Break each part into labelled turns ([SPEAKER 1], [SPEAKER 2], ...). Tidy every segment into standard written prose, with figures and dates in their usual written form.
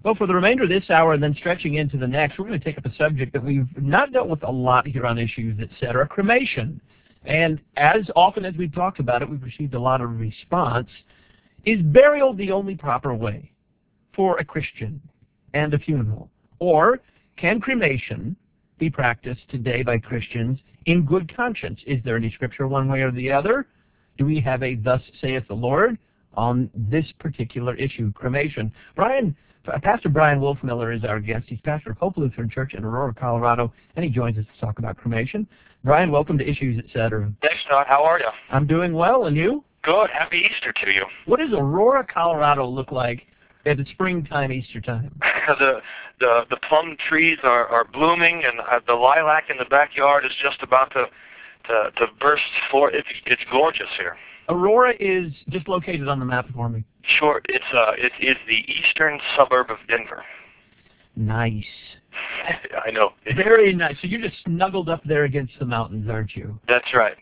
[SPEAKER 1] Well, for the remainder of this hour and then stretching into the next, we're going to take up a subject that we've not dealt with a lot here on Issues, Etc., cremation. And as often as we've talked about it, we've received a lot of response. Is burial the only proper way for a Christian and a funeral? Or can cremation be practiced today by Christians in good conscience? Is there any scripture one way or the other? Do we have a thus saith the Lord on this particular issue, cremation? Pastor Brian Wolfmiller is our guest. He's pastor of Hope Lutheran Church in Aurora, Colorado, and he joins us to talk about cremation. Brian, welcome to Issues, Etc.
[SPEAKER 2] Thanks, Todd. How are you?
[SPEAKER 1] I'm doing well, and you?
[SPEAKER 2] Good. Happy Easter to you.
[SPEAKER 1] What does Aurora, Colorado look like at the springtime, Easter time?
[SPEAKER 2] The plum trees are blooming, and the lilac in the backyard is just about to burst forth. It's gorgeous here.
[SPEAKER 1] Aurora is just located on the map for me.
[SPEAKER 2] Sure. It is the eastern suburb of Denver.
[SPEAKER 1] Nice.
[SPEAKER 2] I know.
[SPEAKER 1] Very nice. So you're just snuggled up there against the mountains, aren't you?
[SPEAKER 2] That's right.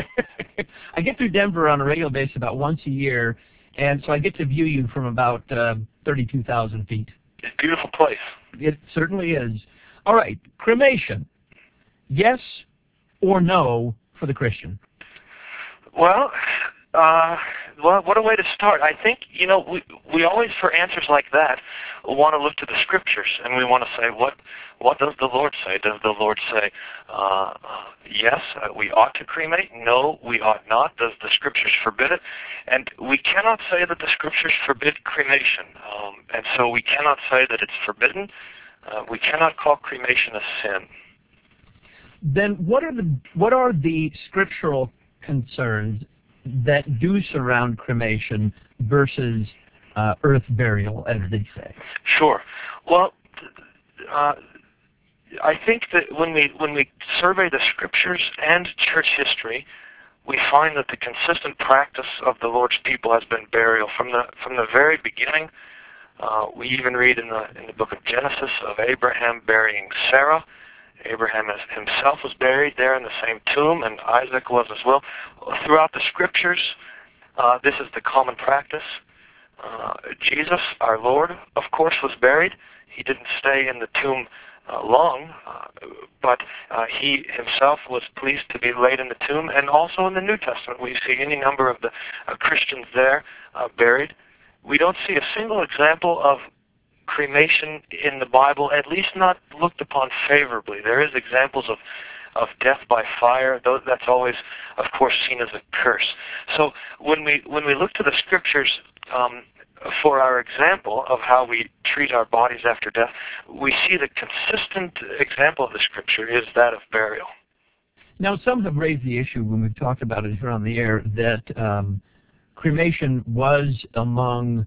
[SPEAKER 1] I get through Denver on a regular basis about once a year, and so I get to view you from about 32,000 feet.
[SPEAKER 2] It's a beautiful place.
[SPEAKER 1] It certainly is. All right, cremation. Yes or no for the Christian?
[SPEAKER 2] Well, what a way to start. I think, we always, for answers like that, want to look to the Scriptures, and we want to say, what does the Lord say? Does the Lord say, yes, we ought to cremate? No, we ought not. Does the Scriptures forbid it? And we cannot say that the Scriptures forbid cremation, and so we cannot say that it's forbidden. We cannot call cremation a sin.
[SPEAKER 1] Then what are the scriptural concerns that do surround cremation versus earth burial, as they say?
[SPEAKER 2] Sure. Well, I think that when we survey the Scriptures and church history, we find that the consistent practice of the Lord's people has been burial from the very beginning. We even read in the book of Genesis of Abraham burying Sarah. Abraham himself was buried there in the same tomb, and Isaac was as well. Throughout the Scriptures, this is the common practice. Jesus, our Lord, of course, was buried. He didn't stay in the tomb long, but he himself was pleased to be laid in the tomb. And also in the New Testament, we see any number of the Christians there buried. We don't see a single example of cremation in the Bible, at least not looked upon favorably. There is examples of death by fire. That's always, of course, seen as a curse. So when we look to the Scriptures for our example of how we treat our bodies after death, we see the consistent example of the Scripture is that of burial.
[SPEAKER 1] Now, some have raised the issue when we've talked about it here on the air that cremation was among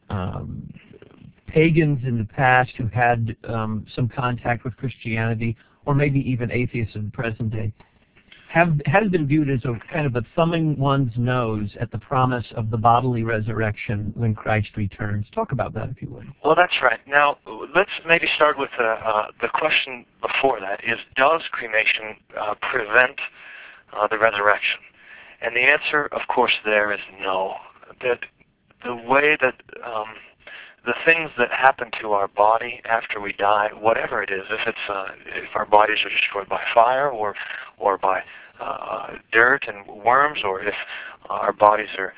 [SPEAKER 1] pagans in the past who had some contact with Christianity, or maybe even atheists in the present day, has been viewed as a kind of a thumbing one's nose at the promise of the bodily resurrection when Christ returns. Talk about that, if you would.
[SPEAKER 2] Well, that's right. Now, let's maybe start with the question before that, is does cremation prevent the resurrection? And the answer, of course, there is no. That the way that the things that happen to our body after we die, whatever it is, if our bodies are destroyed by fire or by dirt and worms, or if our bodies are,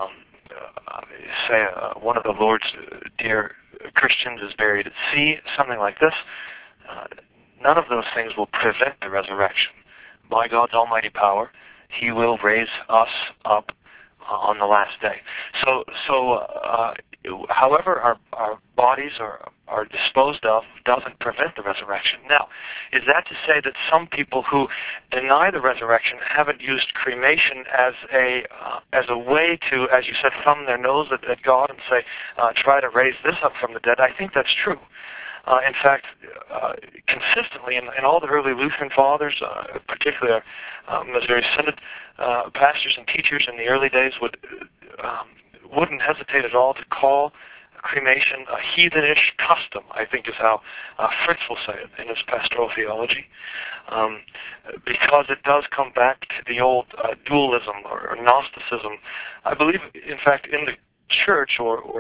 [SPEAKER 2] say, one of the Lord's dear Christians is buried at sea, something like this, none of those things will prevent the resurrection. By God's almighty power, He will raise us up on the last day. So however our bodies are disposed of doesn't prevent the resurrection. Now, is that to say that some people who deny the resurrection haven't used cremation as a way to, as you said, thumb their nose at God and say, try to raise this up from the dead? I think that's true. In fact, consistently in all the early Lutheran fathers, particularly our Missouri Synod pastors and teachers in the early days wouldn't hesitate at all to call cremation a heathenish custom, I think is how Fritz will say it in his pastoral theology, because it does come back to the old dualism or Gnosticism. I believe, in fact, in the church or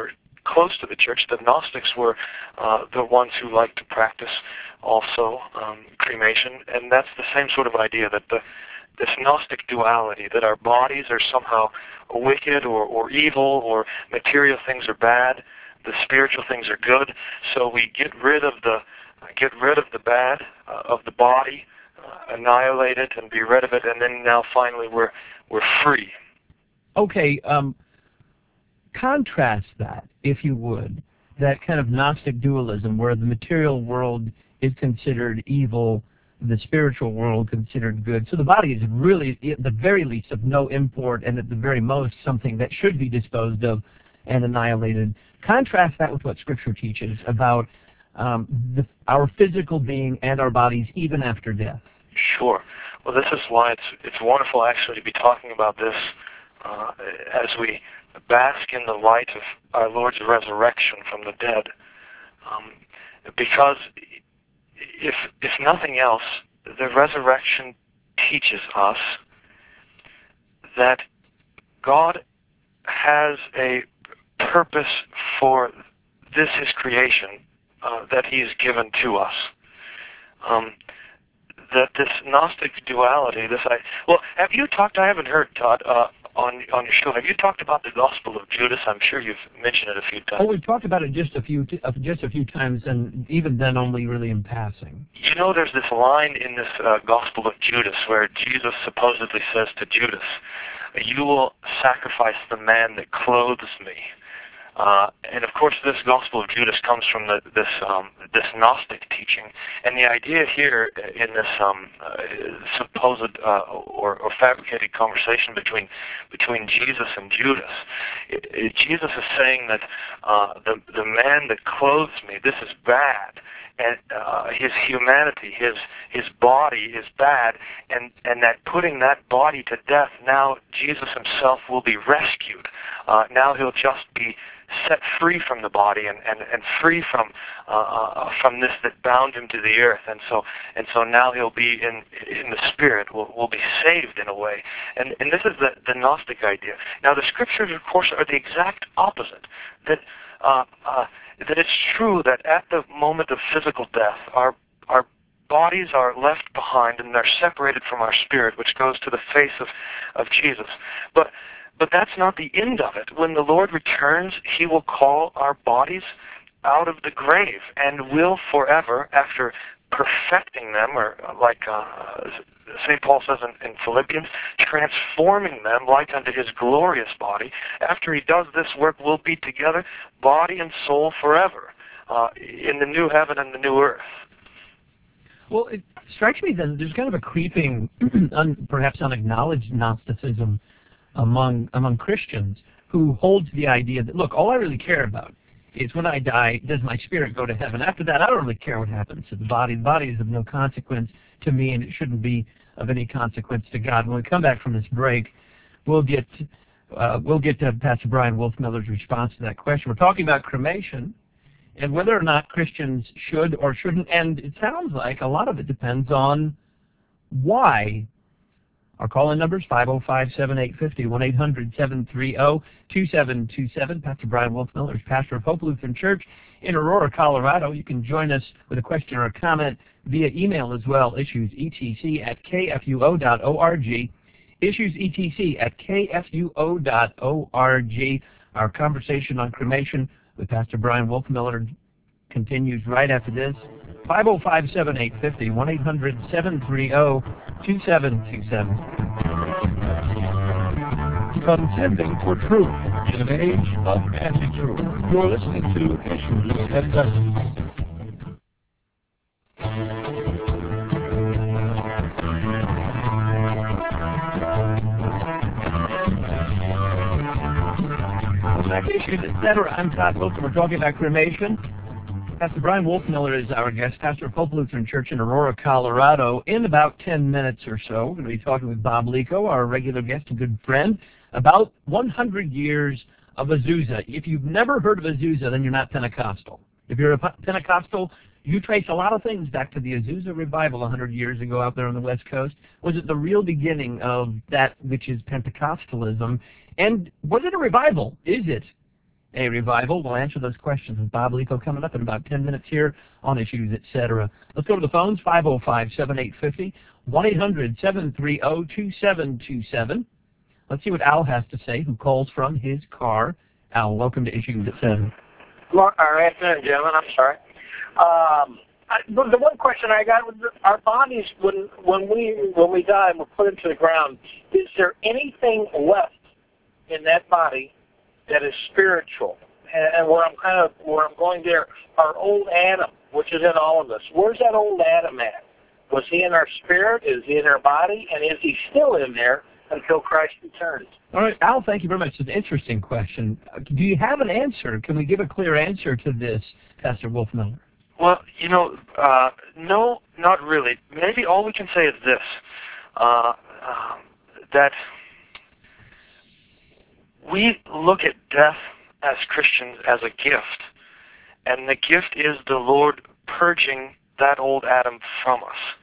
[SPEAKER 2] close to the church. The Gnostics were the ones who liked to practice also cremation, and that's the same sort of idea, that this Gnostic duality, that our bodies are somehow wicked or evil, or material things are bad, the spiritual things are good. So we get rid of the bad of the body, annihilate it and be rid of it, and then now finally we're free.
[SPEAKER 1] Okay, contrast that, if you would, that kind of Gnostic dualism where the material world is considered evil, the spiritual world considered good. So the body is really, at the very least, of no import, and at the very most, something that should be disposed of and annihilated. Contrast that with what Scripture teaches about our physical being and our bodies even after death.
[SPEAKER 2] Sure. Well, this is why it's wonderful actually to be talking about this as we bask in the light of our Lord's resurrection from the dead. Because if nothing else, the resurrection teaches us that God has a purpose for this, His creation, that He's given to us. That this Gnostic duality, have you talked, I haven't heard, Todd, on your show, have you talked about the Gospel of Judas? I'm sure you've mentioned it a few times.
[SPEAKER 1] Oh, we've talked about it just a few times, and even then only really in passing.
[SPEAKER 2] You know, there's this line in this Gospel of Judas where Jesus supposedly says to Judas, "You will sacrifice the man that clothes me." And of course, this Gospel of Judas comes from this Gnostic teaching, and the idea here in this supposed or fabricated conversation between Jesus and Judas, Jesus is saying that the man that clothes me, this is bad, and his humanity, his body is bad, and that putting that body to death, now Jesus Himself will be rescued. Now He'll just be set free from the body and free from this that bound Him to the earth, and so now He'll be in the spirit, will be saved in a way, and this is the Gnostic idea. Now the Scriptures, of course, are the exact opposite. That it's true that at the moment of physical death, our bodies are left behind and they're separated from our spirit, which goes to the face of Jesus. But that's not the end of it. When the Lord returns, He will call our bodies out of the grave and will forever, after perfecting them, or like St. Paul says in Philippians, transforming them like unto His glorious body. After He does this work, we'll be together, body and soul, forever, in the new heaven and the new earth.
[SPEAKER 1] Well, it strikes me then there's kind of a creeping, perhaps unacknowledged Gnosticism among Christians who hold to the idea that, look, all I really care about is when I die, does my spirit go to heaven? After that, I don't really care what happens to the body. The body is of no consequence to me, and it shouldn't be of any consequence to God. When we come back from this break, we'll get to Pastor Brian Wolfmiller's response to that question. We're talking about cremation and whether or not Christians should or shouldn't, and it sounds like a lot of it depends on why. Our call-in number is 505-7850, 1-800-730-2727. Pastor Brian Wolfmiller is pastor of Hope Lutheran Church in Aurora, Colorado. You can join us with a question or a comment via email as well, issuesetc@kfuo.org, issuesetc@kfuo.org. Our conversation on cremation with Pastor Brian Wolfmiller continues right after this. 505-7850, 1-800-730-2727. Contending for truth in an age of anti-truth. You're listening to Issues at Justice. Issues, etc. I'm Todd Wilson. We're talking about cremation. Pastor Brian Wolfmiller is our guest, pastor of Hope Lutheran Church in Aurora, Colorado. In about 10 minutes or so, we're going to be talking with Bob Lico, our regular guest and good friend, about 100 years of Azusa. If you've never heard of Azusa, then you're not Pentecostal. If you're a Pentecostal, you trace a lot of things back to the Azusa revival 100 years ago out there on the West Coast. Was it the real beginning of that which is Pentecostalism? And was it a revival? Is it a revival. We'll answer those questions with Bob Lico coming up in about 10 minutes here on Issues, etc. Let's go to the phones, 505-7850, 1-800-730-2727. Let's see what Al has to say, who calls from his car. Al, welcome to Issues, etc.
[SPEAKER 3] Afternoon, gentlemen. I'm sorry. The one question I got was our bodies, when we die and we're put into the ground, is there anything left in that body that is spiritual? And where I'm going there, our old Adam, which is in all of us. Where's that old Adam at? Was he in our spirit? Is he in our body? And is he still in there until Christ returns?
[SPEAKER 1] All right, Al, thank you very much. It's an interesting question. Do you have an answer? Can we give a clear answer to this, Pastor Wolfmueller?
[SPEAKER 2] Well, no, not really. Maybe all we can say is this, that we look at death as Christians as a gift, and the gift is the Lord purging that old Adam from us.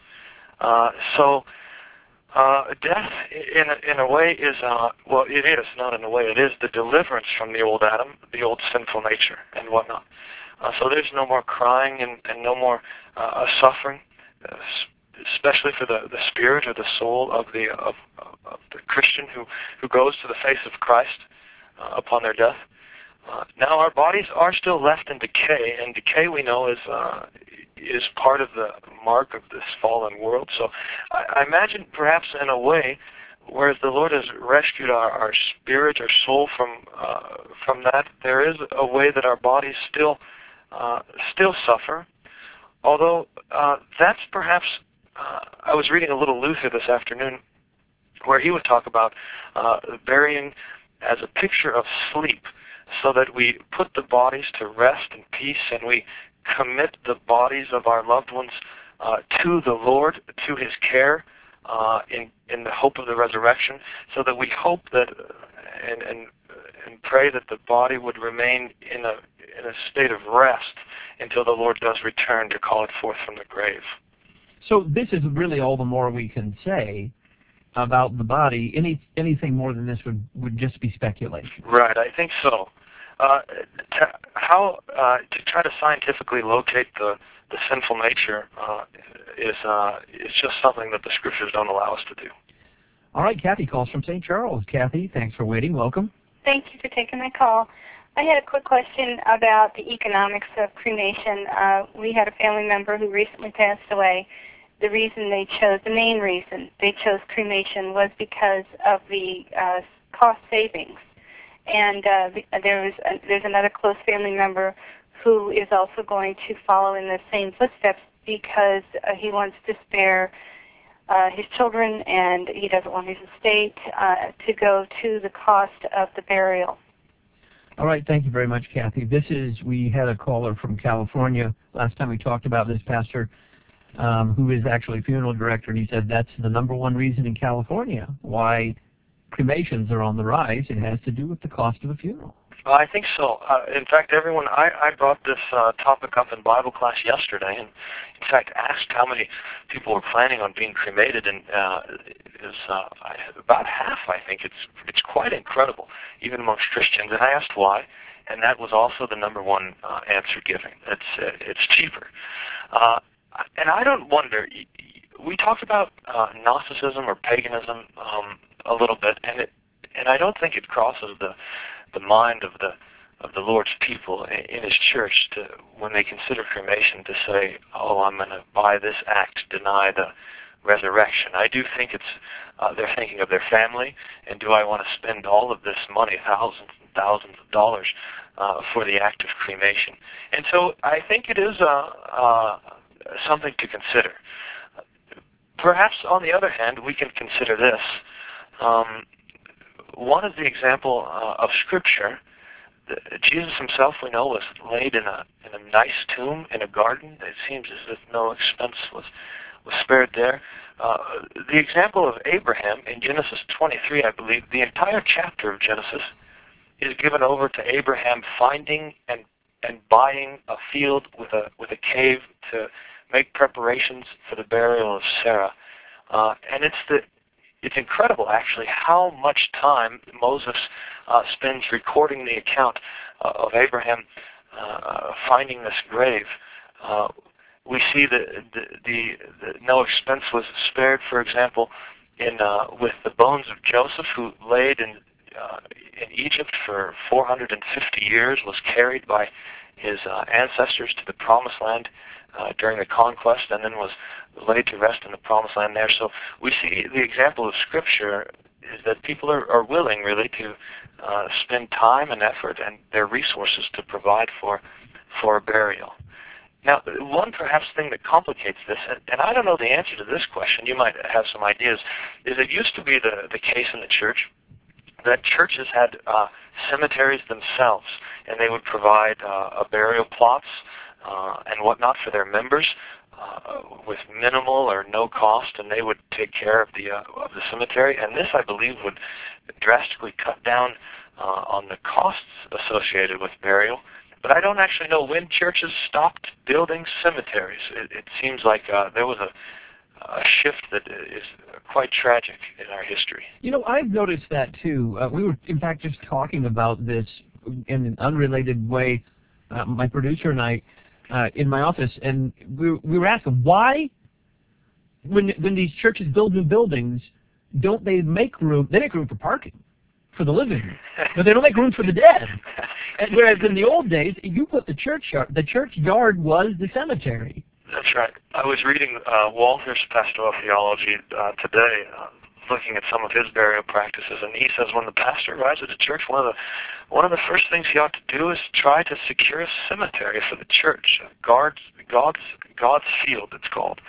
[SPEAKER 2] Death, in a way, is, it is, not in a way, it is the deliverance from the old Adam, the old sinful nature, and whatnot. So there's no more crying and no more suffering, especially for the spirit or the soul of the Christian who goes to the face of Christ upon their death. Now our bodies are still left in decay, and decay we know is part of the mark of this fallen world. So I imagine perhaps in a way, whereas the Lord has rescued our spirit or soul from that, there is a way that our bodies still suffer. Although that's perhaps, I was reading a little Luther this afternoon, where he would talk about burying as a picture of sleep, so that we put the bodies to rest and peace, and we commit the bodies of our loved ones to the Lord, to His care, in the hope of the resurrection, so that we hope that and pray that the body would remain in a state of rest until the Lord does return to call it forth from the grave.
[SPEAKER 1] So this is really all the more we can say about the body. Anything more than this would just be speculation.
[SPEAKER 2] Right, I think so. To try to scientifically locate the sinful nature is just something that the Scriptures don't allow us to do.
[SPEAKER 1] All right, Kathy calls from St. Charles. Kathy, thanks for waiting. Welcome.
[SPEAKER 4] Thank you for taking my call. I had a quick question about the economics of cremation. We had a family member who recently passed away. The main reason they chose cremation was because of the cost savings. And there's another close family member who is also going to follow in the same footsteps because he wants to spare his children, and he doesn't want his estate to go to the cost of the burial.
[SPEAKER 1] All right, thank you very much, Kathy. We had a caller from California last time we talked about this, Pastor, who is actually a funeral director, and he said that's the number one reason in California why cremations are on the rise. It has to do with the cost of a funeral.
[SPEAKER 2] I think so. In fact, I brought this topic up in Bible class yesterday, and in fact asked how many people were planning on being cremated, and about half. I think it's quite incredible, even amongst Christians. And I asked why, and that was also the number one answer given. It's cheaper, and I don't wonder. We talked about Gnosticism or paganism a little bit, and I don't think it crosses the mind of the Lord's people in His church when they consider cremation to say, "Oh, I'm going to by this act deny the resurrection." I do think they're thinking of their family, and do I want to spend all of this money, thousands and thousands of dollars, for the act of cremation? And so I think it is something to consider. Perhaps, on the other hand, we can consider this. One is the example of Scripture. Jesus Himself, we know, was laid in a nice tomb in a garden. It seems as if no expense was spared there. The example of Abraham in Genesis 23, I believe, the entire chapter of Genesis is given over to Abraham finding and buying a field with a cave to make preparations for the burial of Sarah. And it's incredible, actually, how much time Moses spends recording the account of Abraham finding this grave. We see that no expense was spared, for example, with the bones of Joseph, who laid in Egypt for 450 years, was carried by his ancestors to the Promised Land during the conquest, and then was laid to rest in the Promised Land there. So we see the example of Scripture is that people are willing, really, to spend time and effort and their resources to provide for a burial. Now, one perhaps thing that complicates this, and I don't know the answer to this question, you might have some ideas, is it used to be the case in the church that churches had cemeteries themselves, and they would provide burial plots and whatnot for their members with minimal or no cost, and they would take care of the cemetery. And this, I believe, would drastically cut down on the costs associated with burial. But I don't actually know when churches stopped building cemeteries. It seems like there was a shift that is quite tragic in our history.
[SPEAKER 1] You know, I've noticed that too. We were, in fact, just talking about this in an unrelated way, my producer and I, in my office, and we were asking why, when these churches build new buildings, don't they make room? They make room for parking, for the living, but they don't make room for the dead. And whereas in the old days, you put the churchyard was the cemetery.
[SPEAKER 2] That's right. I was reading Walther's Pastoral Theology today, looking at some of his burial practices, and he says when the pastor arrives at a church, one of the first things he ought to do is try to secure a cemetery for the church, God's field, it's called.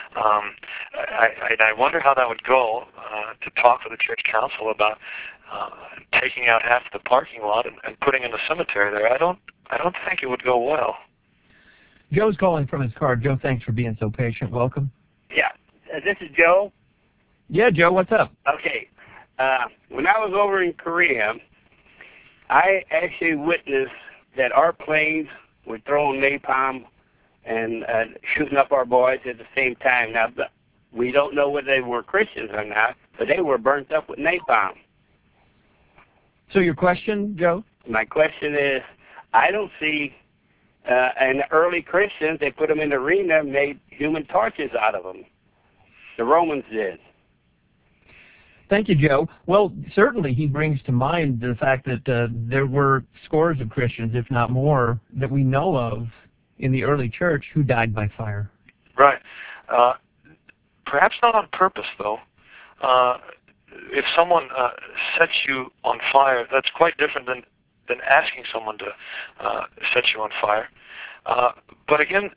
[SPEAKER 2] I wonder how that would go to talk with the church council about taking out half the parking lot and putting in a cemetery there. I don't think it would go well.
[SPEAKER 1] Joe's calling from his car. Joe, thanks for being so patient. Welcome.
[SPEAKER 5] Yeah, this is Joe.
[SPEAKER 1] Yeah, Joe, what's up?
[SPEAKER 5] Okay. When I was over in Korea, I actually witnessed that our planes were throwing napalm and shooting up our boys at the same time. Now, we don't know whether they were Christians or not, but they were burnt up with napalm.
[SPEAKER 1] So your question, Joe?
[SPEAKER 5] My question is, I don't see, and the early Christians, they put them in the arena and made human torches out of them. The Romans did.
[SPEAKER 1] Thank you, Joe. Well, certainly he brings to mind the fact that there were scores of Christians, if not more, that we know of in the early church who died by fire.
[SPEAKER 2] Right. Perhaps not on purpose, though. If someone sets you on fire, that's quite different than asking someone to set you on fire. But again,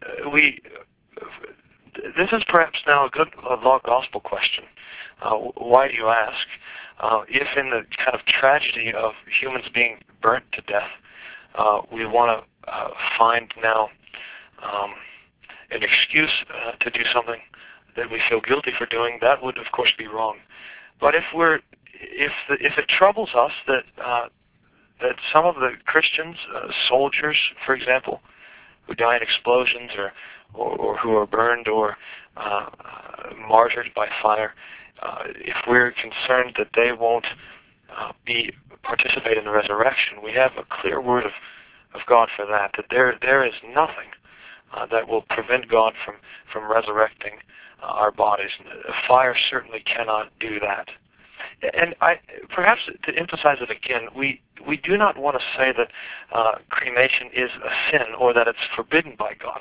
[SPEAKER 2] this is perhaps now a good law gospel question. Why do you ask? If in the kind of tragedy of humans being burnt to death, we want to find now an excuse to do something that we feel guilty for doing, that would of course be wrong. But if it troubles us that some of the Christians, soldiers, for example, who die in explosions or who are burned or martyred by fire, if we're concerned that they won't participate in the resurrection, we have a clear word of God for that there is nothing that will prevent God from resurrecting our bodies. Fire certainly cannot do that. And perhaps to emphasize it again, we do not want to say that cremation is a sin or that it's forbidden by God.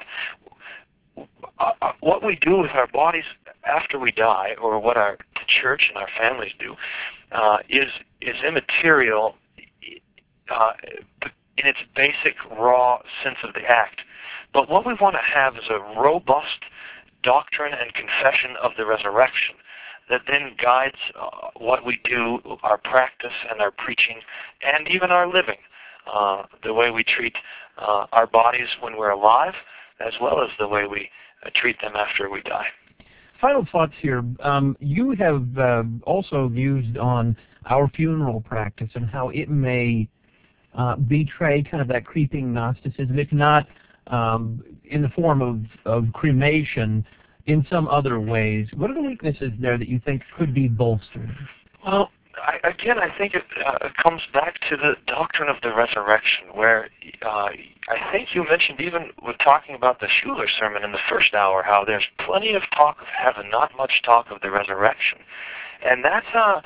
[SPEAKER 2] What we do with our bodies after we die, or what our church and our families do, is immaterial in its basic, raw sense of the act. But what we want to have is a robust doctrine and confession of the resurrection that then guides what we do, our practice and our preaching, and even our living, the way we treat our bodies when we're alive, as well as the way we treat them after we die.
[SPEAKER 1] Final thoughts here. You have also mused on our funeral practice and how it may betray kind of that creeping Gnosticism, if not in the form of cremation. in some other ways. What are the weaknesses there that you think could be bolstered?
[SPEAKER 2] Well, I think it comes back to the doctrine of the resurrection, where I think you mentioned, even with talking about the Schuller sermon in the first hour, how there's plenty of talk of heaven, not much talk of the resurrection. And that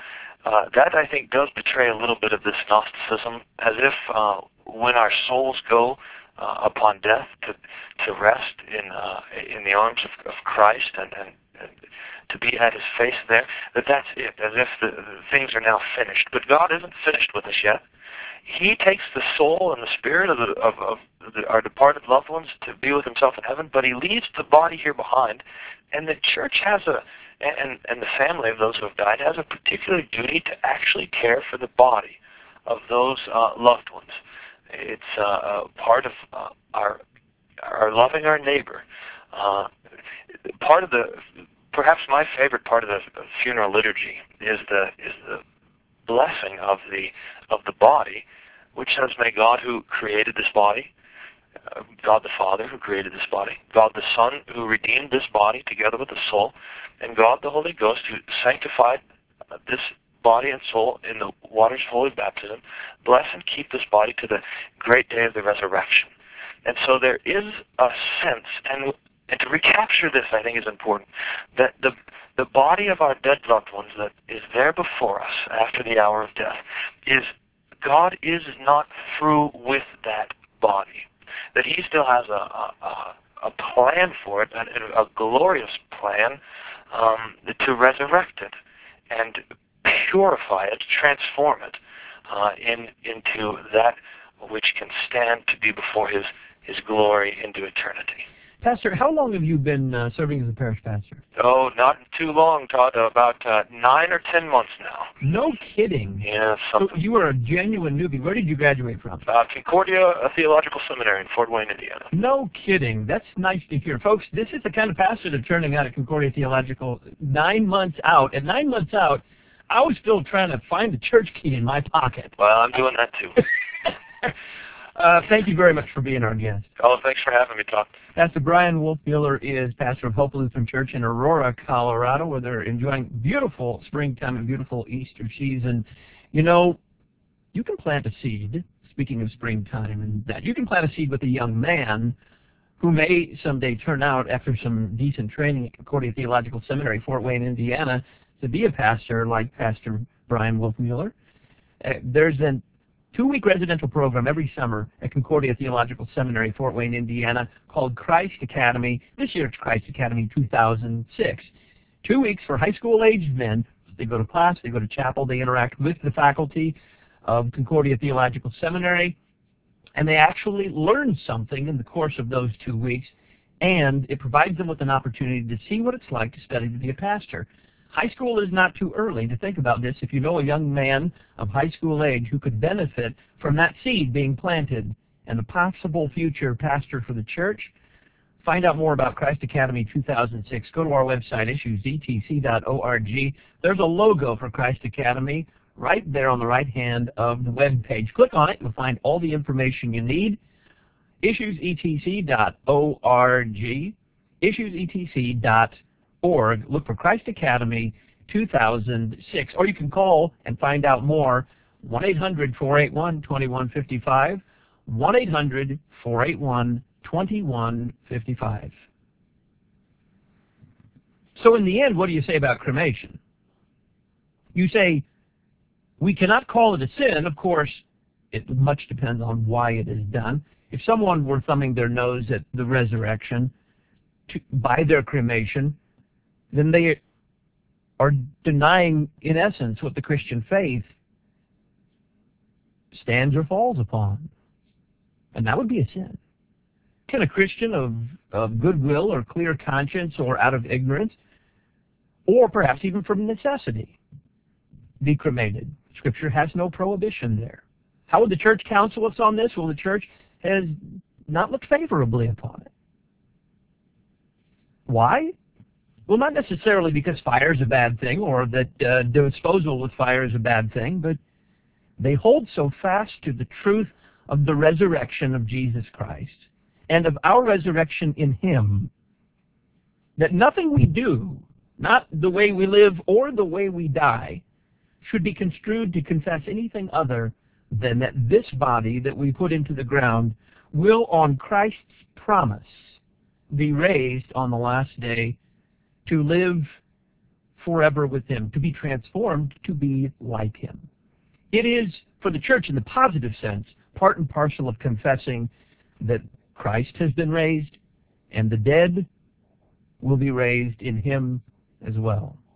[SPEAKER 2] I think does betray a little bit of this Gnosticism, as if when our souls go upon death to rest in the arms of Christ and to be at His face there, that's it, as if the things are now finished. But God isn't finished with us yet. He takes the soul and the spirit of our departed loved ones to be with Himself in heaven, but He leaves the body here behind, and the church has and the family of those who have died has a particular duty to actually care for the body of those loved ones. It's part of our loving our neighbor. Part of perhaps my favorite part of the funeral liturgy is the blessing of the body, which says, "May God who created this body, God the Father who created this body, God the Son who redeemed this body together with the soul, and God the Holy Ghost who sanctified this body and soul in the waters of holy baptism, bless and keep this body to the great day of the resurrection." And so there is a sense, and to recapture this, I think, is important, that the body of our dead loved ones that is there before us after the hour of death God is not through with that body. That He still has a plan for it, a glorious plan to resurrect it and purify it, transform it into that which can stand to be before His glory into eternity.
[SPEAKER 1] Pastor, how long have you been serving as a parish pastor?
[SPEAKER 2] Oh, not too long, Todd. About 9 or 10 months now.
[SPEAKER 1] No kidding.
[SPEAKER 2] Yeah,
[SPEAKER 1] So you were a genuine newbie. Where did you graduate from?
[SPEAKER 2] Concordia Theological Seminary in Fort Wayne, Indiana.
[SPEAKER 1] No kidding. That's nice to hear. Folks, this is the kind of pastor that's turning out at Concordia Theological 9 months out. And 9 months out, I was still trying to find the church key in my pocket.
[SPEAKER 2] Well, I'm doing that too.
[SPEAKER 1] Thank you very much for being our guest.
[SPEAKER 2] Oh, thanks for having me, Todd.
[SPEAKER 1] Pastor Brian Wolfmueller is pastor of Hope Lutheran Church in Aurora, Colorado, where they're enjoying beautiful springtime and beautiful Easter season. You know, you can plant a seed, speaking of springtime, and that you can plant a seed with a young man who may someday turn out, after some decent training at Concordia Theological Seminary, Fort Wayne, Indiana, to be a pastor like Pastor Brian Wolfmueller. There's an 2-week residential program every summer at Concordia Theological Seminary, Fort Wayne, Indiana, called Christ Academy. This year it's Christ Academy 2006. 2 weeks for high school-aged men. They go to class, they go to chapel, they interact with the faculty of Concordia Theological Seminary, and they actually learn something in the course of those 2 weeks, and it provides them with an opportunity to see what it's like to study to be a pastor. High school is not too early to think about this. If you know a young man of high school age who could benefit from that seed being planted and the possible future pastor for the church, find out more about Christ Academy 2006. Go to our website, issuesetc.org. There's a logo for Christ Academy right there on the right hand of the web page. Click on it. You'll find all the information you need. Issuesetc.org. Issuesetc.org. Look for Christ Academy 2006. Or you can call and find out more, 1-800-481-2155, 1-800-481-2155. So in the end, what do you say about cremation? You say, we cannot call it a sin. Of course, it much depends on why it is done. If someone were thumbing their nose at the resurrection by their cremation, then they are denying, in essence, what the Christian faith stands or falls upon. And that would be a sin. Can a Christian of goodwill or clear conscience or out of ignorance, or perhaps even from necessity, be cremated? Scripture has no prohibition there. How would the church counsel us on this? Well, the church has not looked favorably upon it. Why? Well, not necessarily because fire is a bad thing or that disposal with fire is a bad thing, but they hold so fast to the truth of the resurrection of Jesus Christ and of our resurrection in Him that nothing we do, not the way we live or the way we die, should be construed to confess anything other than that this body that we put into the ground will, on Christ's promise, be raised on the last day to live forever with him, to be transformed to be like him. It is, for the church in the positive sense, part and parcel of confessing that Christ has been raised and the dead will be raised in him as well.